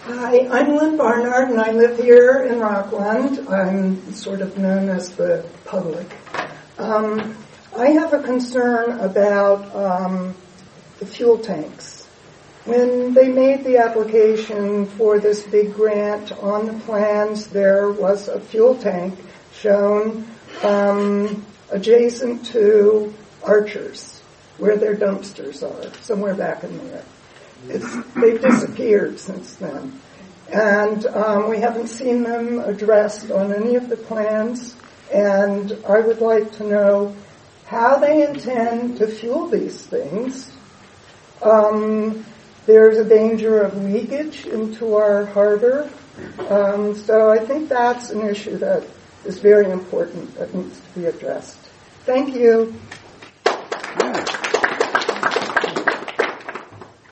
Hi, I'm Lynn Barnard, and I live here in Rockland. I'm sort of known as the public. I have a concern about the fuel tanks. When they made the application for this big grant, on the plans there was a fuel tank shown adjacent to Archer's, where their dumpsters are, somewhere back in there. They've disappeared since then. And we haven't seen them addressed on any of the plans. And I would like to know how they intend to fuel these things. There's a danger of leakage into our harbor. So I think that's an issue that is very important that needs to be addressed. Thank you.